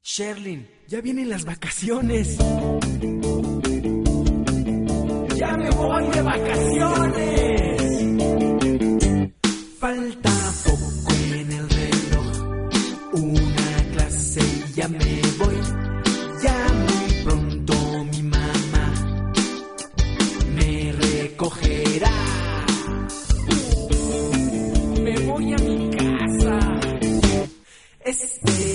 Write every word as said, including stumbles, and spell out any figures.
Sherlyn, ya vienen las vacaciones. ¡Ya me voy de vacaciones! Falta poco en el reloj, una clase y ya me voy. Ya muy pronto mi mamá me recogerá. Me voy a mi casa. Este